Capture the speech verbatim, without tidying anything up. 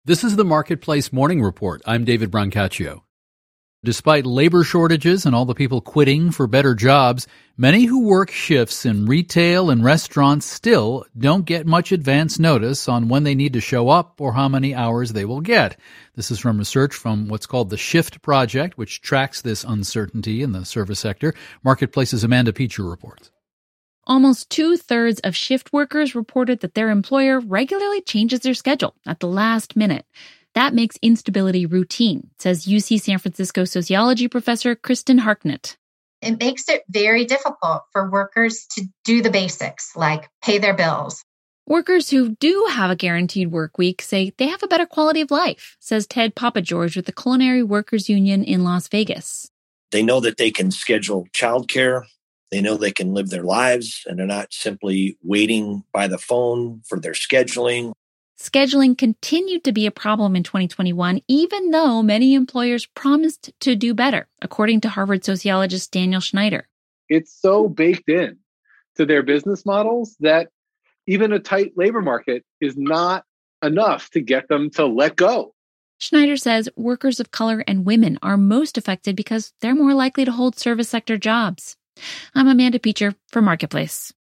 This is the Marketplace Morning Report. I'm David Brancaccio. Despite labor shortages and all the people quitting for better jobs, many who work shifts in retail and restaurants still don't get much advance notice on when they need to show up or how many hours they will get. This is from research from what's called the Shift Project, which tracks this uncertainty in the service sector. Marketplace's Amanda Peacher reports. Almost two-thirds of shift workers reported that their employer regularly changes their schedule at the last minute. That makes instability routine, says U C San Francisco sociology professor Kristen Harknett. It makes it very difficult for workers to do the basics, like pay their bills. Workers who do have a guaranteed work week say they have a better quality of life, says Ted Papageorge with the Culinary Workers Union in Las Vegas. They know that they can schedule childcare. They know they can live their lives, and they're not simply waiting by the phone for their scheduling. Scheduling continued to be a problem in twenty twenty-one, even though many employers promised to do better, according to Harvard sociologist Daniel Schneider. It's so baked in to their business models that even a tight labor market is not enough to get them to let go. Schneider says workers of color and women are most affected because they're more likely to hold service sector jobs. I'm Amanda Peacher for Marketplace.